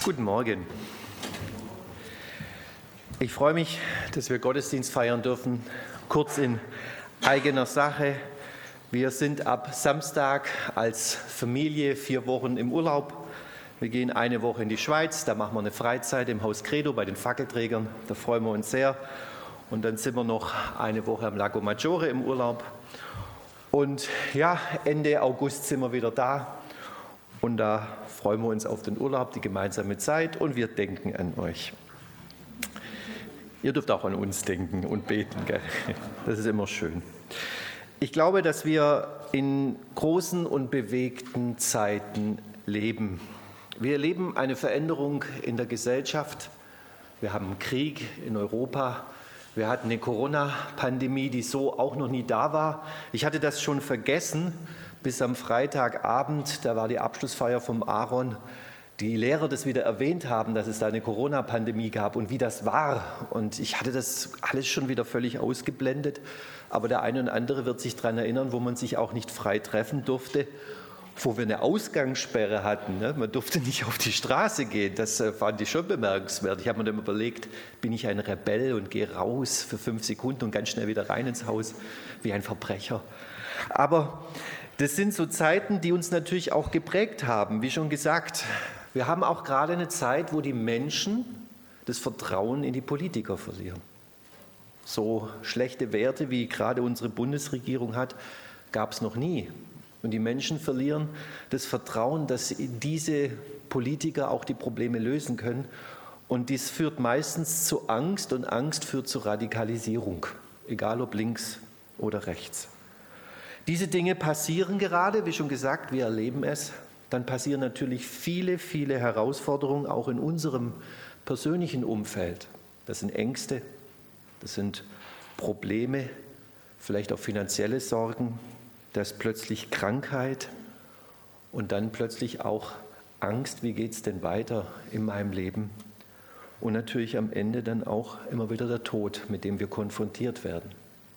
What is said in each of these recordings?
Guten Morgen. Ich freue mich, dass wir Gottesdienst feiern dürfen. Kurz in eigener Sache. Wir sind ab Samstag als Familie 4 Wochen im Urlaub. Wir gehen eine Woche in die Schweiz, da machen wir eine Freizeit im Haus Credo bei den Fackelträgern. Da freuen wir uns sehr. Und dann sind wir noch eine Woche am Lago Maggiore im Urlaub. Und ja, Ende August sind wir wieder da. Und da freuen wir uns auf den Urlaub, die gemeinsame Zeit, und wir denken an euch. Ihr dürft auch an uns denken und beten, gell? Das ist immer schön. Ich glaube, dass wir in großen und bewegten Zeiten leben. Wir erleben eine Veränderung in der Gesellschaft. Wir haben Krieg in Europa. Wir hatten eine Corona-Pandemie, die so auch noch nie da war. Ich hatte das schon vergessen, bis am Freitagabend, da war die Abschlussfeier vom Aaron, die Lehrer das wieder erwähnt haben, dass es da eine Corona-Pandemie gab und wie das war. Und ich hatte das alles schon wieder völlig ausgeblendet. Aber der eine und andere wird sich daran erinnern, wo man sich auch nicht frei treffen durfte, wo wir eine Ausgangssperre hatten. Ne? Man durfte nicht auf die Straße gehen. Das fand ich schon bemerkenswert. Ich habe mir dann überlegt, bin ich ein Rebell und gehe raus für 5 Sekunden und ganz schnell wieder rein ins Haus wie ein Verbrecher. Aber das sind so Zeiten, die uns natürlich auch geprägt haben. Wie schon gesagt, wir haben auch gerade eine Zeit, wo die Menschen das Vertrauen in die Politiker verlieren. So schlechte Werte, wie gerade unsere Bundesregierung hat, gab es noch nie. Und die Menschen verlieren das Vertrauen, dass diese Politiker auch die Probleme lösen können. Und dies führt meistens zu Angst, und Angst führt zu Radikalisierung, egal ob links oder rechts. Diese Dinge passieren gerade, wie schon gesagt, wir erleben es. Dann passieren natürlich viele, viele Herausforderungen, auch in unserem persönlichen Umfeld. Das sind Ängste, das sind Probleme, vielleicht auch finanzielle Sorgen, das ist plötzlich Krankheit und dann plötzlich auch Angst, wie geht es denn weiter in meinem Leben? Und natürlich am Ende dann auch immer wieder der Tod, mit dem wir konfrontiert werden.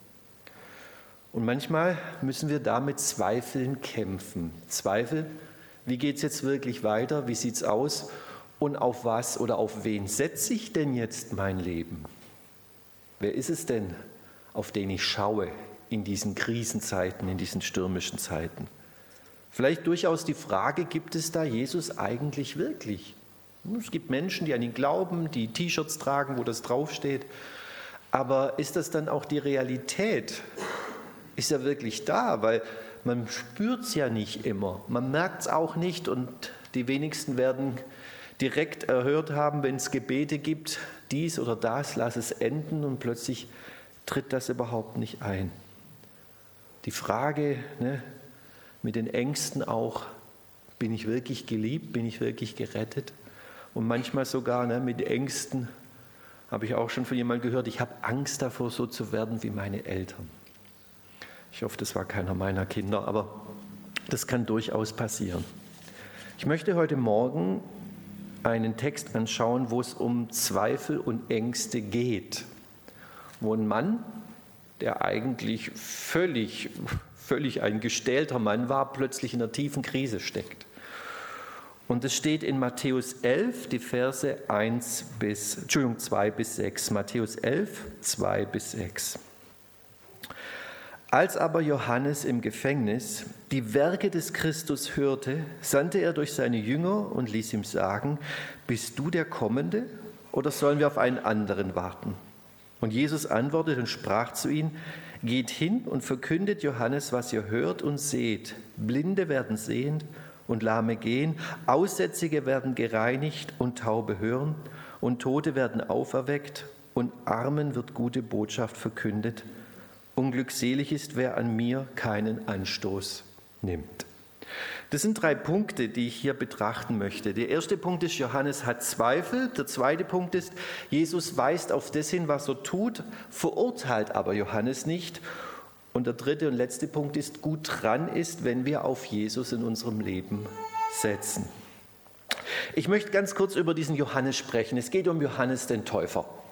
Und manchmal müssen wir da mit Zweifeln kämpfen. Zweifel, wie geht es jetzt wirklich weiter? Wie sieht es aus? Und auf was oder auf wen setze ich denn jetzt mein Leben? Wer ist es denn, auf den ich schaue in diesen Krisenzeiten, in diesen stürmischen Zeiten? Vielleicht durchaus die Frage, gibt es da Jesus eigentlich wirklich? Es gibt Menschen, die an ihn glauben, die T-Shirts tragen, wo das draufsteht. Aber ist das dann auch die Realität? Ist er wirklich da? Weil man spürt es ja nicht immer. Man merkt es auch nicht, und die wenigsten werden direkt erhört haben, wenn es Gebete gibt, dies oder das, lass es enden, und plötzlich tritt das überhaupt nicht ein. Die Frage, mit den Ängsten auch, bin ich wirklich geliebt, bin ich wirklich gerettet? Und manchmal sogar mit Ängsten, habe ich auch schon von jemandem gehört, ich habe Angst davor, so zu werden wie meine Eltern. Ich hoffe, das war keiner meiner Kinder, aber das kann durchaus passieren. Ich möchte heute Morgen einen Text anschauen, wo es um Zweifel und Ängste geht. Wo ein Mann, der eigentlich völlig ein gestählter Mann war, plötzlich in einer tiefen Krise steckt. Und es steht in Matthäus 11, die Verse 2 bis 6. Matthäus 11, 2 bis 6. Als aber Johannes im Gefängnis die Werke des Christus hörte, sandte er durch seine Jünger und ließ ihm sagen: Bist du der Kommende, oder sollen wir auf einen anderen warten? Und Jesus antwortete und sprach zu ihnen: Geht hin und verkündet Johannes, was ihr hört und seht. Blinde werden sehend und Lahme gehen, Aussätzige werden gereinigt und Taube hören, und Tote werden auferweckt, und Armen wird gute Botschaft verkündet. Unglückselig ist, wer an mir keinen Anstoß nimmt. Das sind 3 Punkte, die ich hier betrachten möchte. Der erste Punkt ist, Johannes hat Zweifel. Der zweite Punkt ist, Jesus weist auf das hin, was er tut, verurteilt aber Johannes nicht. Und der dritte und letzte Punkt ist, gut dran ist, wenn wir auf Jesus in unserem Leben setzen. Ich möchte ganz kurz über diesen Johannes sprechen. Es geht um Johannes den Täufer.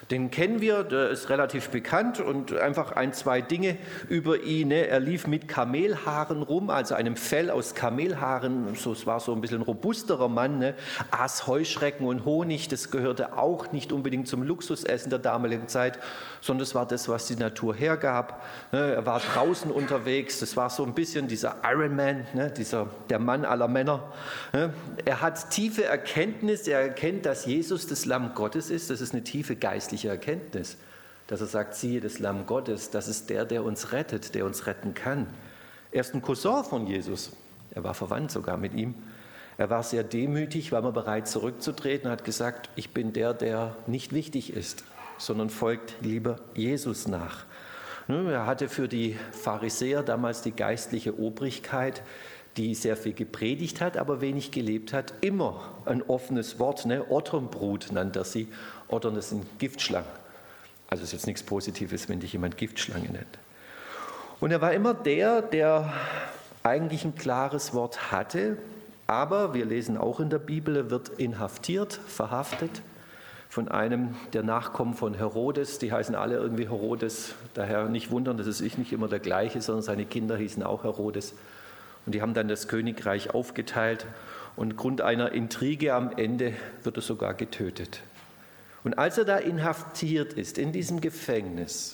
Den kennen wir, der ist relativ bekannt und einfach ein, zwei Dinge über ihn. Ne? Er lief mit Kamelhaaren rum, also einem Fell aus Kamelhaaren. So, es war so ein bisschen ein robusterer Mann, ne? Aß Heuschrecken und Honig, das gehörte auch nicht unbedingt zum Luxusessen der damaligen Zeit, sondern es war das, was die Natur hergab. Ne? Er war draußen unterwegs, das war so ein bisschen dieser Iron Man, ne? Der Mann aller Männer. Ne? Er hat tiefe Erkenntnis, er erkennt, dass Jesus das Lamm Gottes ist, das ist eine tiefe geistliche Erkenntnis, dass er sagt, siehe das Lamm Gottes, das ist der uns rettet, der uns retten kann. Er ist ein Cousin von Jesus, er war verwandt sogar mit ihm. Er war sehr demütig, war mal bereit zurückzutreten und hat gesagt, ich bin der nicht wichtig ist, sondern folgt lieber Jesus nach. Er hatte für die Pharisäer damals die geistliche Obrigkeit, die sehr viel gepredigt hat, aber wenig gelebt hat, immer ein offenes Wort. Ne? Otternbrut nannte er sie. Ottern, das sind Giftschlangen. Also ist jetzt nichts Positives, wenn dich jemand Giftschlange nennt. Und er war immer der eigentlich ein klares Wort hatte, aber wir lesen auch in der Bibel, er wird inhaftiert, verhaftet von einem der Nachkommen von Herodes. Die heißen alle irgendwie Herodes, daher nicht wundern, das ist nicht immer der gleiche, sondern seine Kinder hießen auch Herodes. Und die haben dann das Königreich aufgeteilt und aufgrund einer Intrige am Ende wird er sogar getötet. Und als er da inhaftiert ist, in diesem Gefängnis,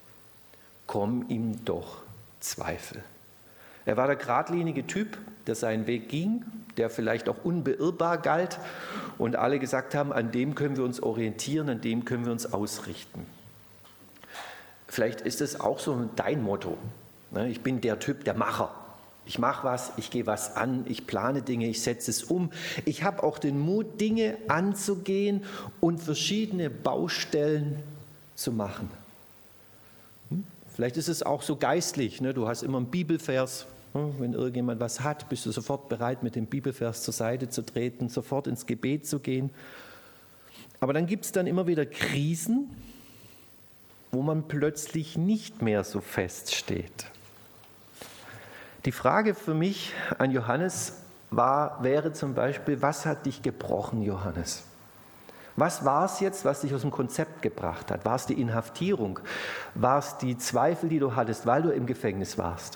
kommen ihm doch Zweifel. Er war der geradlinige Typ, der seinen Weg ging, der vielleicht auch unbeirrbar galt und alle gesagt haben, an dem können wir uns orientieren, an dem können wir uns ausrichten. Vielleicht ist es auch so dein Motto. Ich bin der Typ, der Macher. Ich mache was, ich gehe was an, ich plane Dinge, ich setze es um. Ich habe auch den Mut, Dinge anzugehen und verschiedene Baustellen zu machen. Vielleicht ist es auch so geistlich. Du hast immer einen Bibelvers. Wenn irgendjemand was hat, bist du sofort bereit, mit dem Bibelvers zur Seite zu treten, sofort ins Gebet zu gehen. Aber dann gibt es dann immer wieder Krisen, wo man plötzlich nicht mehr so fest steht. Die Frage für mich an Johannes wäre zum Beispiel, was hat dich gebrochen, Johannes? Was war es jetzt, was dich aus dem Konzept gebracht hat? War es die Inhaftierung? War es die Zweifel, die du hattest, weil du im Gefängnis warst?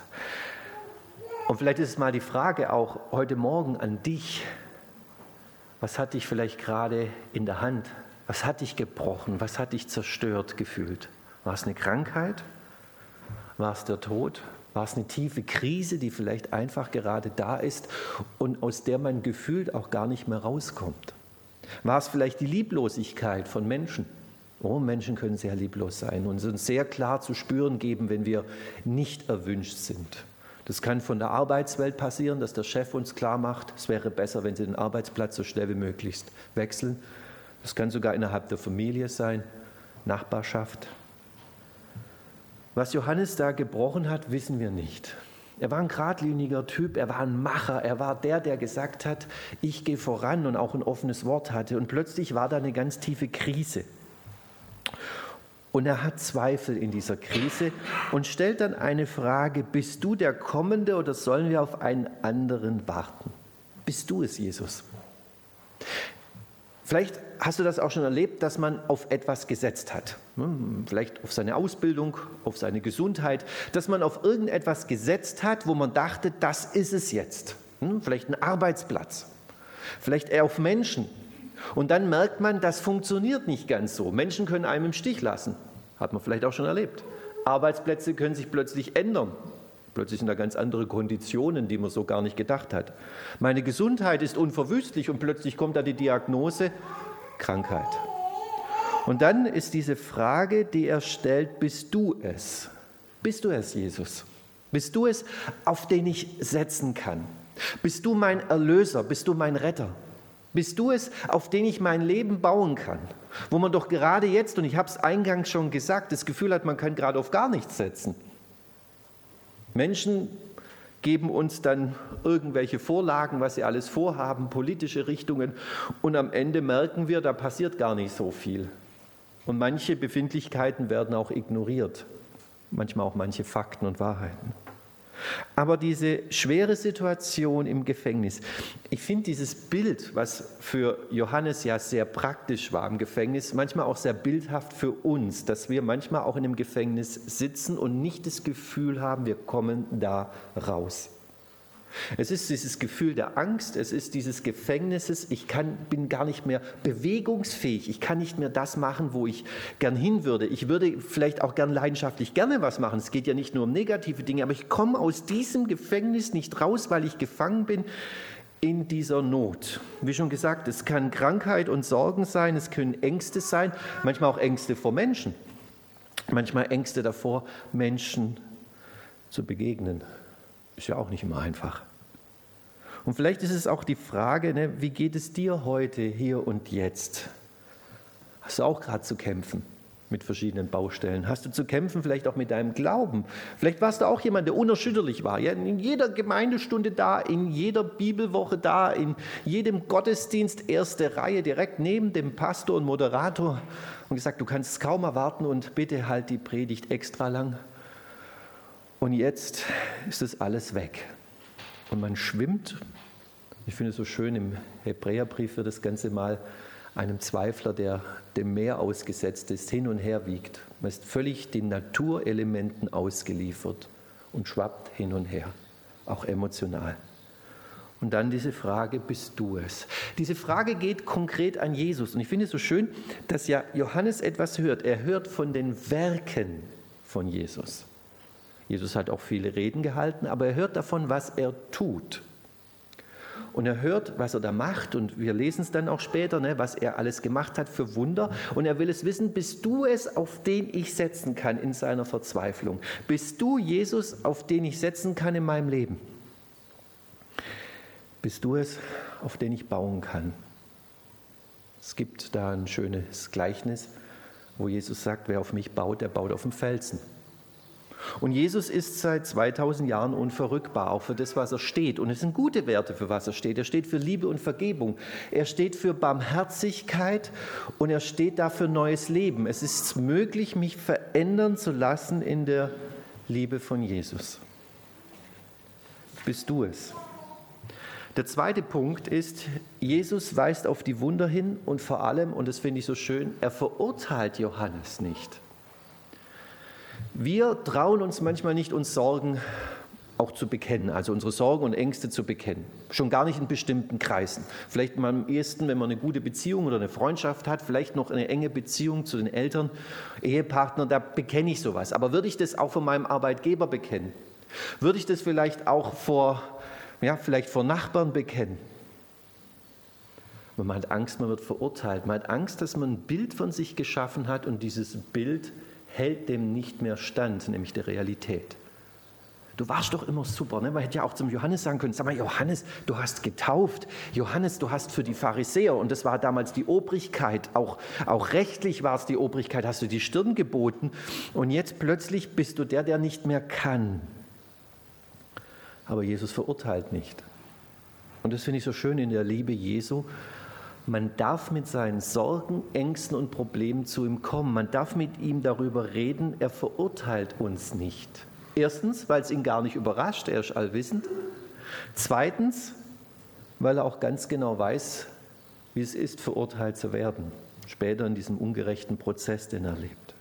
Und vielleicht ist es mal die Frage auch heute Morgen an dich. Was hat dich vielleicht gerade in der Hand? Was hat dich gebrochen? Was hat dich zerstört gefühlt? War es eine Krankheit? War es der Tod? War es eine tiefe Krise, die vielleicht einfach gerade da ist und aus der man gefühlt auch gar nicht mehr rauskommt? War es vielleicht die Lieblosigkeit von Menschen? Oh, Menschen können sehr lieblos sein und uns sehr klar zu spüren geben, wenn wir nicht erwünscht sind. Das kann von der Arbeitswelt passieren, dass der Chef uns klar macht, es wäre besser, wenn Sie den Arbeitsplatz so schnell wie möglich wechseln. Das kann sogar innerhalb der Familie sein, Nachbarschaft. Was Johannes da gebrochen hat, wissen wir nicht. Er war ein geradliniger Typ, er war ein Macher, er war der gesagt hat, ich gehe voran und auch ein offenes Wort hatte. Und plötzlich war da eine ganz tiefe Krise. Und er hat Zweifel in dieser Krise und stellt dann eine Frage, bist du der Kommende oder sollen wir auf einen anderen warten? Bist du es, Jesus? Vielleicht hast du das auch schon erlebt, dass man auf etwas gesetzt hat. Vielleicht auf seine Ausbildung, auf seine Gesundheit, dass man auf irgendetwas gesetzt hat, wo man dachte, das ist es jetzt. Vielleicht ein Arbeitsplatz, vielleicht eher auf Menschen. Und dann merkt man, das funktioniert nicht ganz so. Menschen können einem im Stich lassen. Hat man vielleicht auch schon erlebt. Arbeitsplätze können sich plötzlich ändern. Plötzlich sind da ganz andere Konditionen, die man so gar nicht gedacht hat. Meine Gesundheit ist unverwüstlich und plötzlich kommt da die Diagnose Krankheit. Und dann ist diese Frage, die er stellt, bist du es? Bist du es, Jesus? Bist du es, auf den ich setzen kann? Bist du mein Erlöser? Bist du mein Retter? Bist du es, auf den ich mein Leben bauen kann? Wo man doch gerade jetzt, und ich habe es eingangs schon gesagt, das Gefühl hat, man kann gerade auf gar nichts setzen. Menschen geben uns dann irgendwelche Vorlagen, was sie alles vorhaben, politische Richtungen, und am Ende merken wir, da passiert gar nicht so viel. Und manche Befindlichkeiten werden auch ignoriert, manchmal auch manche Fakten und Wahrheiten. Aber diese schwere Situation im Gefängnis, ich finde dieses Bild, was für Johannes ja sehr praktisch war im Gefängnis, manchmal auch sehr bildhaft für uns, dass wir manchmal auch in einem Gefängnis sitzen und nicht das Gefühl haben, wir kommen da raus. Es ist dieses Gefühl der Angst, es ist dieses Gefängnisses, bin gar nicht mehr bewegungsfähig, ich kann nicht mehr das machen, wo ich gern hin würde. Ich würde vielleicht auch gern leidenschaftlich gerne was machen, es geht ja nicht nur um negative Dinge, aber ich komme aus diesem Gefängnis nicht raus, weil ich gefangen bin in dieser Not. Wie schon gesagt, es kann Krankheit und Sorgen sein, es können Ängste sein, manchmal auch Ängste vor Menschen, manchmal Ängste davor, Menschen zu begegnen. Ist ja auch nicht immer einfach. Und vielleicht ist es auch die Frage, wie geht es dir heute, hier und jetzt? Hast du auch gerade zu kämpfen mit verschiedenen Baustellen? Hast du zu kämpfen vielleicht auch mit deinem Glauben? Vielleicht warst du auch jemand, der unerschütterlich war. Ja, in jeder Gemeindestunde da, in jeder Bibelwoche da, in jedem Gottesdienst, erste Reihe, direkt neben dem Pastor und Moderator. Und gesagt, du kannst es kaum erwarten und bitte halt die Predigt extra lang. Und jetzt ist das alles weg. Und man schwimmt. Ich finde es so schön, im Hebräerbrief wird das Ganze mal einem Zweifler, der dem Meer ausgesetzt ist, hin und her wiegt. Man ist völlig den Naturelementen ausgeliefert und schwappt hin und her, auch emotional. Und dann diese Frage, bist du es? Diese Frage geht konkret an Jesus. Und ich finde es so schön, dass ja Johannes etwas hört. Er hört von den Werken von Jesus. Jesus hat auch viele Reden gehalten, aber er hört davon, was er tut. Und er hört, was er da macht, und wir lesen es dann auch später, was er alles gemacht hat für Wunder. Und er will es wissen, bist du es, auf den ich setzen kann in seiner Verzweiflung? Bist du Jesus, auf den ich setzen kann in meinem Leben? Bist du es, auf den ich bauen kann? Es gibt da ein schönes Gleichnis, wo Jesus sagt, wer auf mich baut, der baut auf dem Felsen. Und Jesus ist seit 2000 Jahren unverrückbar, auch für das, was er steht. Und es sind gute Werte, für was er steht. Er steht für Liebe und Vergebung. Er steht für Barmherzigkeit und er steht dafür neues Leben. Es ist möglich, mich verändern zu lassen in der Liebe von Jesus. Bist du es? Der zweite Punkt ist, Jesus weist auf die Wunder hin und vor allem, und das finde ich so schön, er verurteilt Johannes nicht. Wir trauen uns manchmal nicht, uns Sorgen auch zu bekennen, also unsere Sorgen und Ängste zu bekennen. Schon gar nicht in bestimmten Kreisen. Vielleicht mal am ehesten, wenn man eine gute Beziehung oder eine Freundschaft hat, vielleicht noch eine enge Beziehung zu den Eltern, Ehepartner, da bekenne ich sowas. Aber würde ich das auch von meinem Arbeitgeber bekennen? Würde ich das vielleicht auch vor Nachbarn bekennen? Man hat Angst, man wird verurteilt. Man hat Angst, dass man ein Bild von sich geschaffen hat und dieses Bild hält dem nicht mehr stand, nämlich der Realität. Du warst doch immer super. Man hätte ja auch zum Johannes sagen können, sag mal, Johannes, du hast getauft. Johannes, du hast für die Pharisäer, und das war damals die Obrigkeit, auch rechtlich war es die Obrigkeit, hast du die Stirn geboten. Und jetzt plötzlich bist du der nicht mehr kann. Aber Jesus verurteilt nicht. Und das finde ich so schön in der Liebe Jesu. Man darf mit seinen Sorgen, Ängsten und Problemen zu ihm kommen. Man darf mit ihm darüber reden. Er verurteilt uns nicht. Erstens, weil es ihn gar nicht überrascht, er ist allwissend. Zweitens, weil er auch ganz genau weiß, wie es ist, verurteilt zu werden. Später in diesem ungerechten Prozess, den er lebt.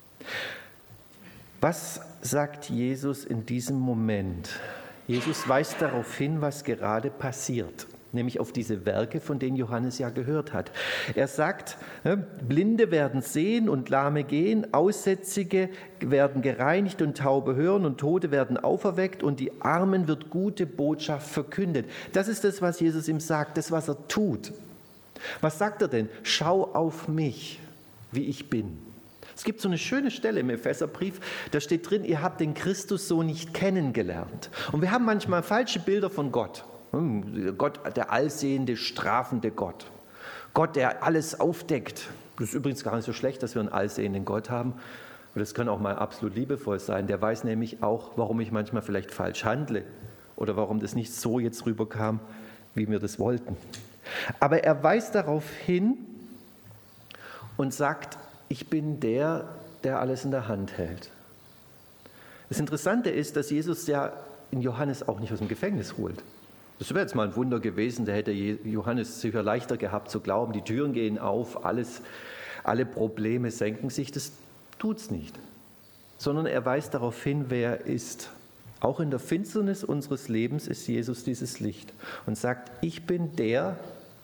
Was sagt Jesus in diesem Moment? Jesus weist darauf hin, was gerade passiert. Nämlich auf diese Werke, von denen Johannes ja gehört hat. Er sagt, Blinde werden sehen und Lahme gehen, Aussätzige werden gereinigt und Taube hören und Tote werden auferweckt und die Armen wird gute Botschaft verkündet. Das ist das, was Jesus ihm sagt, das, was er tut. Was sagt er denn? Schau auf mich, wie ich bin. Es gibt so eine schöne Stelle im Epheserbrief, da steht drin, ihr habt den Christus so nicht kennengelernt. Und wir haben manchmal falsche Bilder von Gott. Gott, der allsehende, strafende Gott. Gott, der alles aufdeckt. Das ist übrigens gar nicht so schlecht, dass wir einen allsehenden Gott haben. Und das kann auch mal absolut liebevoll sein. Der weiß nämlich auch, warum ich manchmal vielleicht falsch handle oder warum das nicht so jetzt rüberkam, wie wir das wollten. Aber er weist darauf hin und sagt, ich bin der alles in der Hand hält. Das Interessante ist, dass Jesus ja ihn Johannes auch nicht aus dem Gefängnis holt. Das wäre jetzt mal ein Wunder gewesen, da hätte Johannes sicher leichter gehabt zu glauben, die Türen gehen auf, alle Probleme senken sich. Das tut's nicht, sondern er weist darauf hin, wer er ist. Auch in der Finsternis unseres Lebens ist Jesus dieses Licht und sagt, ich bin der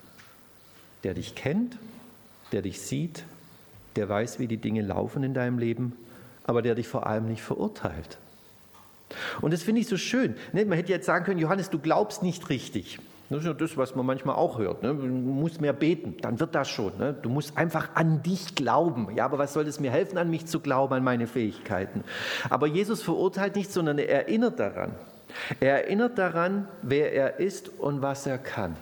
dich kennt, der dich sieht, der weiß, wie die Dinge laufen in deinem Leben, aber der dich vor allem nicht verurteilt. Und das finde ich so schön. Man hätte jetzt sagen können, Johannes, du glaubst nicht richtig. Das ist ja das, was man manchmal auch hört. Du musst mehr beten, dann wird das schon. Du musst einfach an dich glauben. Ja, aber was soll es mir helfen, an mich zu glauben, an meine Fähigkeiten? Aber Jesus verurteilt nicht, sondern er erinnert daran. Er erinnert daran, wer er ist und was er kann.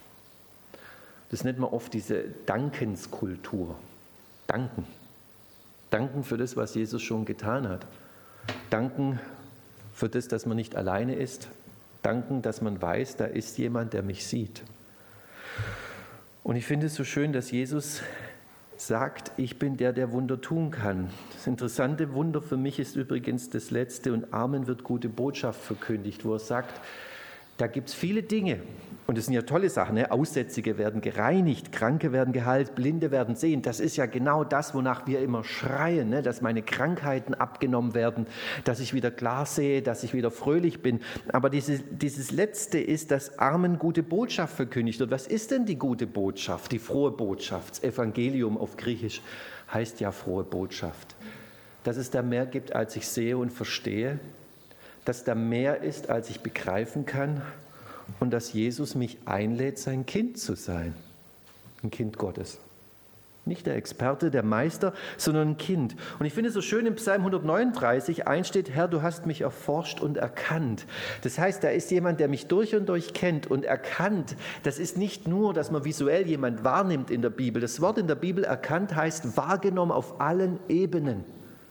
Das nennt man oft diese Dankenskultur. Danken. Danken für das, was Jesus schon getan hat. Danken für das, dass man nicht alleine ist. Danken, dass man weiß, da ist jemand, der mich sieht. Und ich finde es so schön, dass Jesus sagt, ich bin der Wunder tun kann. Das interessante Wunder für mich ist übrigens das letzte, und Armen wird gute Botschaft verkündigt, wo er sagt, da gibt es viele Dinge, und das sind ja tolle Sachen, Aussätzige werden gereinigt, Kranke werden geheilt, Blinde werden sehen. Das ist ja genau das, wonach wir immer schreien, dass meine Krankheiten abgenommen werden, dass ich wieder klar sehe, dass ich wieder fröhlich bin. Aber dieses Letzte ist, dass Armen gute Botschaft verkündigt wird. Was ist denn die gute Botschaft, die frohe Botschaft? Das Evangelium auf Griechisch heißt ja frohe Botschaft. Dass es da mehr gibt, als ich sehe und verstehe, dass da mehr ist, als ich begreifen kann, und dass Jesus mich einlädt, sein Kind zu sein, ein Kind Gottes. Nicht der Experte, der Meister, sondern ein Kind. Und ich finde es so schön, im Psalm 139 steht, Herr, du hast mich erforscht und erkannt. Das heißt, da ist jemand, der mich durch und durch kennt und erkannt. Das ist nicht nur, dass man visuell jemand wahrnimmt in der Bibel. Das Wort in der Bibel erkannt heißt wahrgenommen auf allen Ebenen.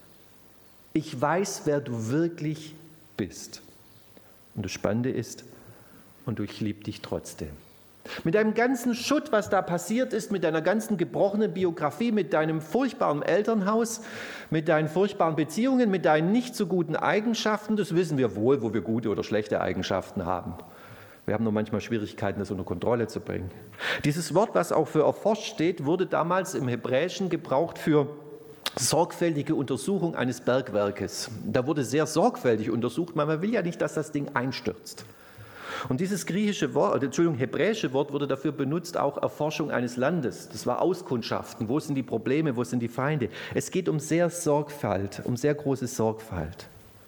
Ich weiß, wer du wirklich bist. Und das Spannende ist, und ich liebe dich trotzdem. Mit deinem ganzen Schutt, was da passiert ist, mit deiner ganzen gebrochenen Biografie, mit deinem furchtbaren Elternhaus, mit deinen furchtbaren Beziehungen, mit deinen nicht so guten Eigenschaften, das wissen wir wohl, wo wir gute oder schlechte Eigenschaften haben. Wir haben nur manchmal Schwierigkeiten, das unter Kontrolle zu bringen. Dieses Wort, was auch für erforscht steht, wurde damals im Hebräischen gebraucht für sorgfältige Untersuchung eines Bergwerkes. Da wurde sehr sorgfältig untersucht, weil man will ja nicht, dass das Ding einstürzt. Und dieses hebräische Wort wurde dafür benutzt, auch Erforschung eines Landes. Das war Auskundschaften. Wo sind die Probleme, wo sind die Feinde? Es geht um sehr große Sorgfalt.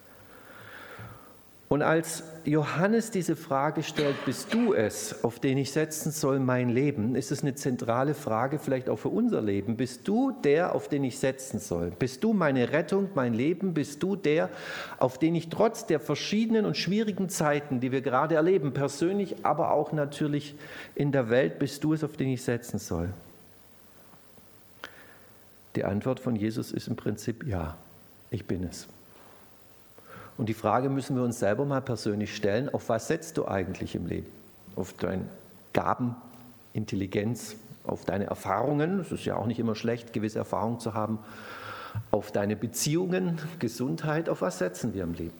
Und als Johannes diese Frage stellt, bist du es, auf den ich setzen soll mein Leben, ist es eine zentrale Frage, vielleicht auch für unser Leben. Bist du der, auf den ich setzen soll? Bist du meine Rettung, mein Leben? Bist du der, auf den ich trotz der verschiedenen und schwierigen Zeiten, die wir gerade erleben, persönlich, aber auch natürlich in der Welt, bist du es, auf den ich setzen soll? Die Antwort von Jesus ist im Prinzip ja, ich bin es. Und die Frage müssen wir uns selber mal persönlich stellen, auf was setzt du eigentlich im Leben? Auf deine Gaben, Intelligenz, auf deine Erfahrungen, es ist ja auch nicht immer schlecht, gewisse Erfahrungen zu haben, auf deine Beziehungen, Gesundheit, auf was setzen wir im Leben?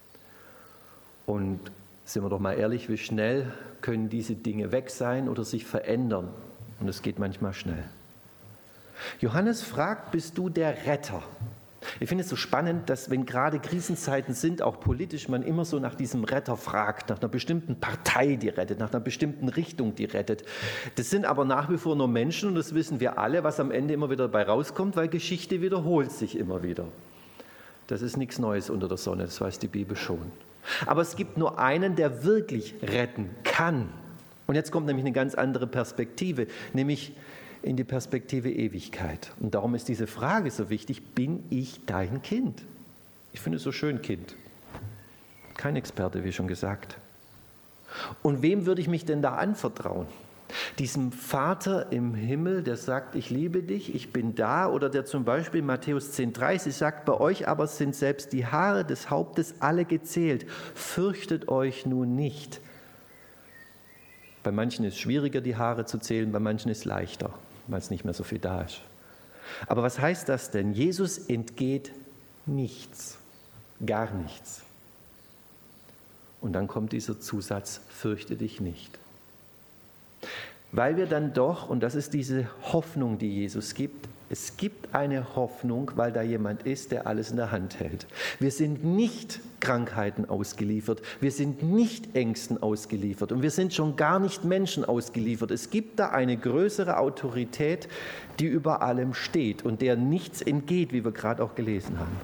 Und sind wir doch mal ehrlich, wie schnell können diese Dinge weg sein oder sich verändern? Und es geht manchmal schnell. Johannes fragt, bist du der Retter? Ich finde es so spannend, dass wenn gerade Krisenzeiten sind, auch politisch, man immer so nach diesem Retter fragt, nach einer bestimmten Partei, die rettet, nach einer bestimmten Richtung, die rettet. Das sind aber nach wie vor nur Menschen und das wissen wir alle, was am Ende immer wieder dabei rauskommt, weil Geschichte wiederholt sich immer wieder. Das ist nichts Neues unter der Sonne, das weiß die Bibel schon. Aber es gibt nur einen, der wirklich retten kann. Und jetzt kommt nämlich eine ganz andere Perspektive, nämlich in die Perspektive Ewigkeit. Und darum ist diese Frage so wichtig, bin ich dein Kind? Ich finde es so schön, Kind. Kein Experte, wie schon gesagt. Und wem würde ich mich denn da anvertrauen? Diesem Vater im Himmel, der sagt, ich liebe dich, ich bin da, oder der zum Beispiel Matthäus 10,30 sagt, bei euch aber sind selbst die Haare des Hauptes alle gezählt. Fürchtet euch nun nicht. Bei manchen ist es schwieriger, die Haare zu zählen, bei manchen ist es leichter, weil es nicht mehr so viel da ist. Aber was heißt das denn? Jesus entgeht nichts, gar nichts. Und dann kommt dieser Zusatz, fürchte dich nicht. Weil wir dann doch, und das ist diese Hoffnung, die Jesus gibt, es gibt eine Hoffnung, weil da jemand ist, der alles in der Hand hält. Wir sind nicht Krankheiten ausgeliefert, wir sind nicht Ängsten ausgeliefert und wir sind schon gar nicht Menschen ausgeliefert. Es gibt da eine größere Autorität, die über allem steht und der nichts entgeht, wie wir gerade auch gelesen haben.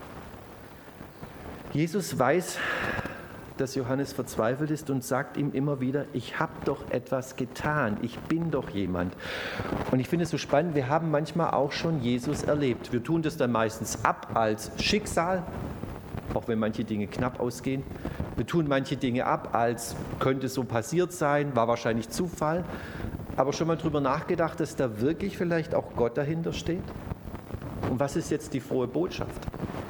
Jesus weiß, dass Johannes verzweifelt ist und sagt ihm immer wieder, ich habe doch etwas getan, ich bin doch jemand. Und ich finde es so spannend, wir haben manchmal auch schon Jesus erlebt. Wir tun das dann meistens ab als Schicksal, auch wenn manche Dinge knapp ausgehen. Wir tun manche Dinge ab als könnte so passiert sein, war wahrscheinlich Zufall. Aber schon mal drüber nachgedacht, dass da wirklich vielleicht auch Gott dahinter steht? Und was ist jetzt die frohe Botschaft?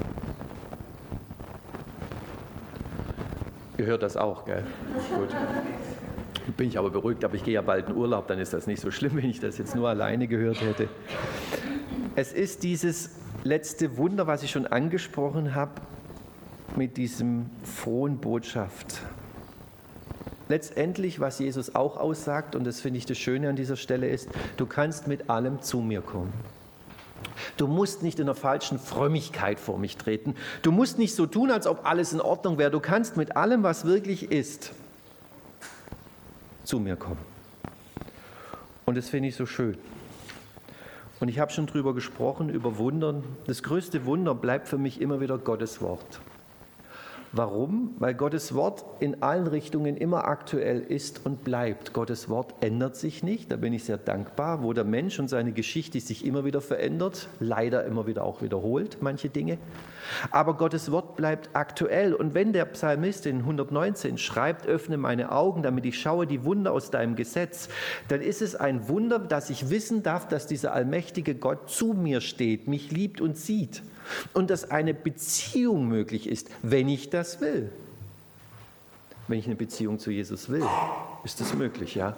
Ihr hört das auch, gell? Gut. Bin ich aber beruhigt, aber ich gehe ja bald in Urlaub, dann ist das nicht so schlimm, wenn ich das jetzt nur alleine gehört hätte. Es ist dieses letzte Wunder, was ich schon angesprochen habe, mit diesem frohen Botschaft. Letztendlich, was Jesus auch aussagt, und das finde ich das Schöne an dieser Stelle ist, du kannst mit allem zu mir kommen. Du musst nicht in der falschen Frömmigkeit vor mich treten. Du musst nicht so tun, als ob alles in Ordnung wäre. Du kannst mit allem, was wirklich ist, zu mir kommen. Und das finde ich so schön. Und ich habe schon drüber gesprochen, über Wundern. Das größte Wunder bleibt für mich immer wieder Gottes Wort. Warum? Weil Gottes Wort in allen Richtungen immer aktuell ist und bleibt. Gottes Wort ändert sich nicht, da bin ich sehr dankbar, wo der Mensch und seine Geschichte sich immer wieder verändert, leider immer wieder auch wiederholt, manche Dinge. Aber Gottes Wort bleibt aktuell. Und wenn der Psalmist in 119 schreibt, öffne meine Augen, damit ich schaue die Wunder aus deinem Gesetz, dann ist es ein Wunder, dass ich wissen darf, dass dieser allmächtige Gott zu mir steht, mich liebt und sieht. Und dass eine Beziehung möglich ist, wenn ich das will. Wenn ich eine Beziehung zu Jesus will, ist das möglich, ja.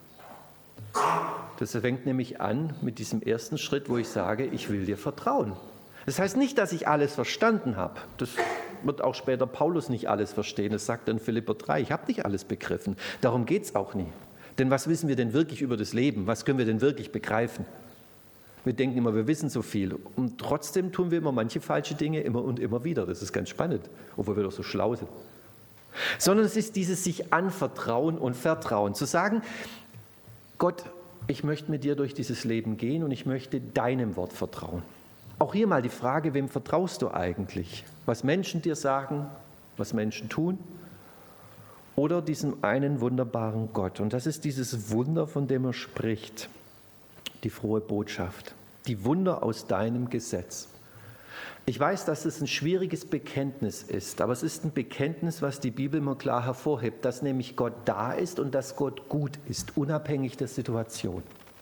Das fängt nämlich an mit diesem ersten Schritt, wo ich sage, ich will dir vertrauen. Das heißt nicht, dass ich alles verstanden habe. Das wird auch später Paulus nicht alles verstehen. Das sagt dann Philipper 3, ich habe nicht alles begriffen. Darum geht es auch nie. Denn was wissen wir denn wirklich über das Leben? Was können wir denn wirklich begreifen? Wir denken immer, wir wissen so viel. Und trotzdem tun wir immer manche falsche Dinge immer und immer wieder. Das ist ganz spannend, obwohl wir doch so schlau sind. Sondern es ist dieses sich anvertrauen und vertrauen. Zu sagen, Gott, ich möchte mit dir durch dieses Leben gehen und ich möchte deinem Wort vertrauen. Auch hier mal die Frage, wem vertraust du eigentlich? Was Menschen dir sagen, was Menschen tun? Oder diesem einen wunderbaren Gott? Und das ist dieses Wunder, von dem er spricht. Die frohe Botschaft, die Wunder aus deinem Gesetz. Ich weiß, dass es ein schwieriges Bekenntnis ist, aber es ist ein Bekenntnis, was die Bibel immer klar hervorhebt, dass nämlich Gott da ist und dass Gott gut ist, unabhängig der Situation.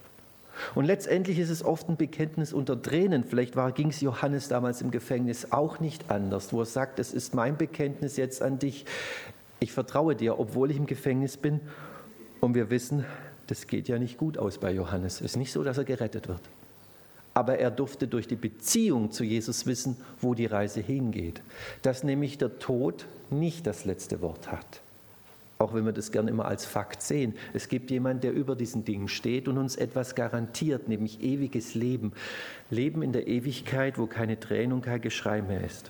Und letztendlich ist es oft ein Bekenntnis unter Tränen. Vielleicht ging es Johannes damals im Gefängnis auch nicht anders, wo er sagt, es ist mein Bekenntnis jetzt an dich. Ich vertraue dir, obwohl ich im Gefängnis bin. Und wir wissen, das geht ja nicht gut aus bei Johannes. Es ist nicht so, dass er gerettet wird. Aber er durfte durch die Beziehung zu Jesus wissen, wo die Reise hingeht. Dass nämlich der Tod nicht das letzte Wort hat. Auch wenn wir das gern immer als Fakt sehen. Es gibt jemanden, der über diesen Dingen steht und uns etwas garantiert, nämlich ewiges Leben. Leben in der Ewigkeit, wo keine Tränen und kein Geschrei mehr ist.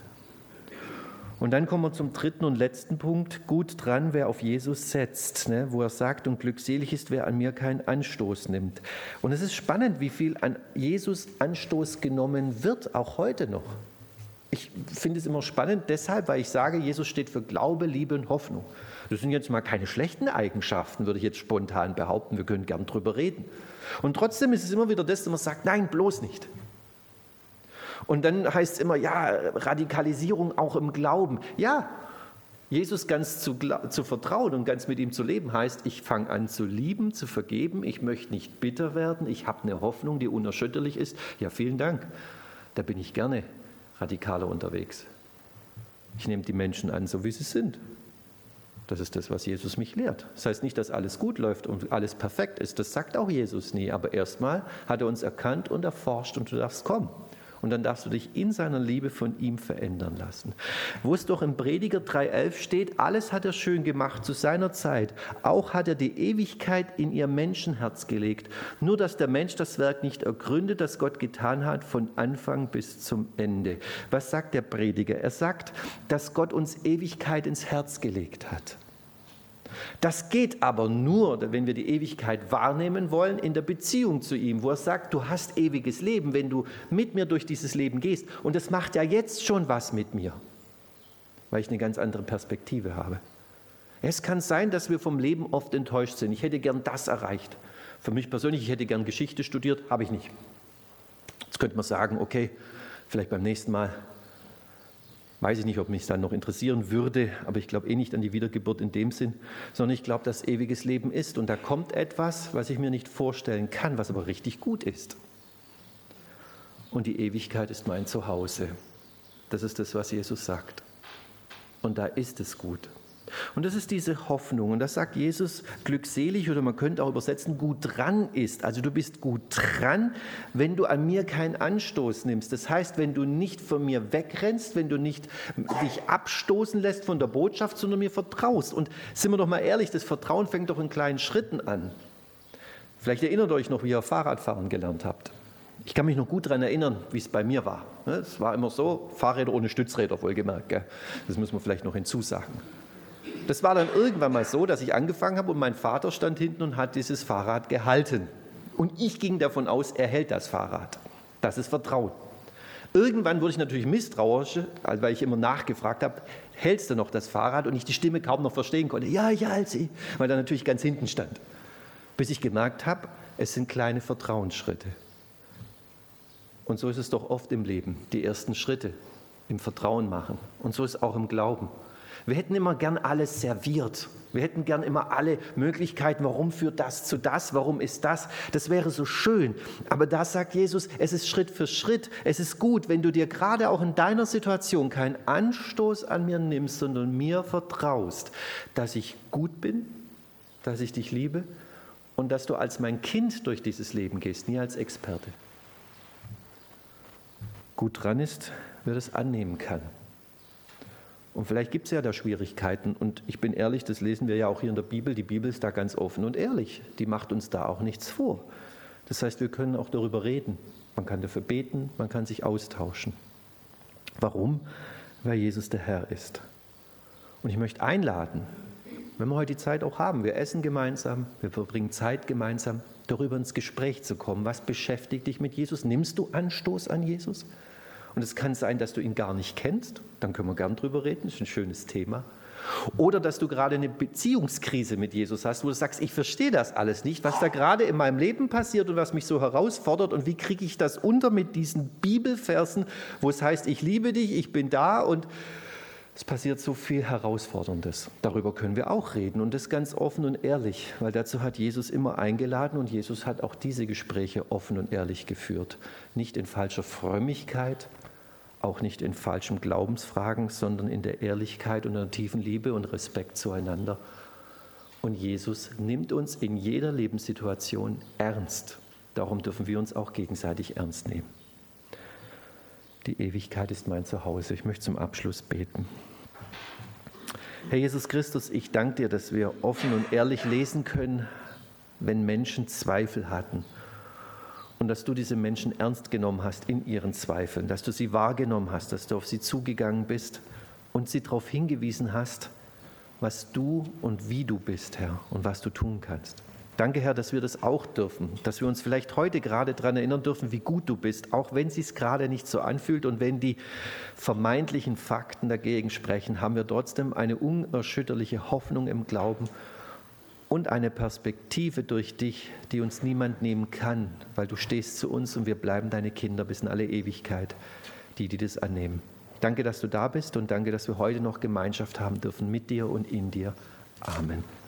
Und dann kommen wir zum dritten und letzten Punkt. Gut dran, wer auf Jesus setzt, wo er sagt, und glückselig ist, wer an mir keinen Anstoß nimmt. Und es ist spannend, wie viel an Jesus Anstoß genommen wird, auch heute noch. Ich finde es immer spannend deshalb, weil ich sage, Jesus steht für Glaube, Liebe und Hoffnung. Das sind jetzt mal keine schlechten Eigenschaften, würde ich jetzt spontan behaupten. Wir können gern drüber reden. Und trotzdem ist es immer wieder das, dass man sagt, nein, bloß nicht. Und dann heißt es immer, ja, Radikalisierung auch im Glauben. Ja, Jesus ganz zu vertrauen und ganz mit ihm zu leben heißt, ich fange an zu lieben, zu vergeben, ich möchte nicht bitter werden, ich habe eine Hoffnung, die unerschütterlich ist. Ja, vielen Dank, da bin ich gerne radikaler unterwegs. Ich nehme die Menschen an, so wie sie sind. Das ist das, was Jesus mich lehrt. Das heißt nicht, dass alles gut läuft und alles perfekt ist, das sagt auch Jesus nie, aber erstmal hat er uns erkannt und erforscht und du darfst kommen. Und dann darfst du dich in seiner Liebe von ihm verändern lassen. Wo es doch im Prediger 3,11 steht, alles hat er schön gemacht zu seiner Zeit. Auch hat er die Ewigkeit in ihr Menschenherz gelegt. Nur, dass der Mensch das Werk nicht ergründet, das Gott getan hat, von Anfang bis zum Ende. Was sagt der Prediger? Er sagt, dass Gott uns Ewigkeit ins Herz gelegt hat. Das geht aber nur, wenn wir die Ewigkeit wahrnehmen wollen, in der Beziehung zu ihm, wo er sagt, du hast ewiges Leben, wenn du mit mir durch dieses Leben gehst. Und das macht ja jetzt schon was mit mir, weil ich eine ganz andere Perspektive habe. Es kann sein, dass wir vom Leben oft enttäuscht sind. Ich hätte gern das erreicht. Für mich persönlich, ich hätte gern Geschichte studiert, habe ich nicht. Jetzt könnte man sagen, okay, vielleicht beim nächsten Mal. Weiß ich nicht, ob mich es dann noch interessieren würde, aber ich glaube nicht an die Wiedergeburt in dem Sinn, sondern ich glaube, dass ewiges Leben ist. Und da kommt etwas, was ich mir nicht vorstellen kann, was aber richtig gut ist. Und die Ewigkeit ist mein Zuhause. Das ist das, was Jesus sagt. Und da ist es gut. Und das ist diese Hoffnung. Und das sagt Jesus glückselig, oder man könnte auch übersetzen, gut dran ist. Also du bist gut dran, wenn du an mir keinen Anstoß nimmst. Das heißt, wenn du nicht von mir wegrennst, wenn du nicht dich abstoßen lässt von der Botschaft, sondern mir vertraust. Und sind wir doch mal ehrlich, das Vertrauen fängt doch in kleinen Schritten an. Vielleicht erinnert euch noch, wie ihr Fahrradfahren gelernt habt. Ich kann mich noch gut daran erinnern, wie es bei mir war. Es war immer so, Fahrräder ohne Stützräder, wohlgemerkt. Das muss man vielleicht noch hinzusagen. Das war dann irgendwann mal so, dass ich angefangen habe und mein Vater stand hinten und hat dieses Fahrrad gehalten. Und ich ging davon aus, er hält das Fahrrad. Das ist Vertrauen. Irgendwann wurde ich natürlich misstrauisch, weil ich immer nachgefragt habe, hältst du noch das Fahrrad? Und ich die Stimme kaum noch verstehen konnte. Ja, ich halte sie, weil er natürlich ganz hinten stand. Bis ich gemerkt habe, es sind kleine Vertrauensschritte. Und so ist es doch oft im Leben, die ersten Schritte im Vertrauen machen. Und so ist es auch im Glauben. Wir hätten immer gern alles serviert. Wir hätten gern immer alle Möglichkeiten, warum führt das zu das, warum ist das. Das wäre so schön. Aber da sagt Jesus, es ist Schritt für Schritt. Es ist gut, wenn du dir gerade auch in deiner Situation keinen Anstoß an mir nimmst, sondern mir vertraust, dass ich gut bin, dass ich dich liebe und dass du als mein Kind durch dieses Leben gehst, nie als Experte. Gut dran ist, wer das annehmen kann. Und vielleicht gibt es ja da Schwierigkeiten. Und ich bin ehrlich, das lesen wir ja auch hier in der Bibel. Die Bibel ist da ganz offen und ehrlich. Die macht uns da auch nichts vor. Das heißt, wir können auch darüber reden. Man kann dafür beten, man kann sich austauschen. Warum? Weil Jesus der Herr ist. Und ich möchte einladen, wenn wir heute die Zeit auch haben, wir essen gemeinsam, wir verbringen Zeit gemeinsam, darüber ins Gespräch zu kommen. Was beschäftigt dich mit Jesus? Nimmst du Anstoß an Jesus? Und es kann sein, dass du ihn gar nicht kennst, dann können wir gern drüber reden, das ist ein schönes Thema. Oder dass du gerade eine Beziehungskrise mit Jesus hast, wo du sagst, ich verstehe das alles nicht, was da gerade in meinem Leben passiert und was mich so herausfordert und wie kriege ich das unter mit diesen Bibelversen, wo es heißt, ich liebe dich, ich bin da und es passiert so viel Herausforderndes. Darüber können wir auch reden und das ganz offen und ehrlich, weil dazu hat Jesus immer eingeladen und Jesus hat auch diese Gespräche offen und ehrlich geführt. Nicht in falscher Frömmigkeit, auch nicht in falschen Glaubensfragen, sondern in der Ehrlichkeit und der tiefen Liebe und Respekt zueinander. Und Jesus nimmt uns in jeder Lebenssituation ernst. Darum dürfen wir uns auch gegenseitig ernst nehmen. Die Ewigkeit ist mein Zuhause. Ich möchte zum Abschluss beten. Herr Jesus Christus, ich danke dir, dass wir offen und ehrlich lesen können, wenn Menschen Zweifel hatten. Und dass du diese Menschen ernst genommen hast in ihren Zweifeln, dass du sie wahrgenommen hast, dass du auf sie zugegangen bist und sie darauf hingewiesen hast, was du und wie du bist, Herr, und was du tun kannst. Danke, Herr, dass wir das auch dürfen, dass wir uns vielleicht heute gerade daran erinnern dürfen, wie gut du bist, auch wenn es sich gerade nicht so anfühlt und wenn die vermeintlichen Fakten dagegen sprechen, haben wir trotzdem eine unerschütterliche Hoffnung im Glauben und eine Perspektive durch dich, die uns niemand nehmen kann, weil du stehst zu uns und wir bleiben deine Kinder bis in alle Ewigkeit, die das annehmen. Danke, dass du da bist und danke, dass wir heute noch Gemeinschaft haben dürfen mit dir und in dir. Amen.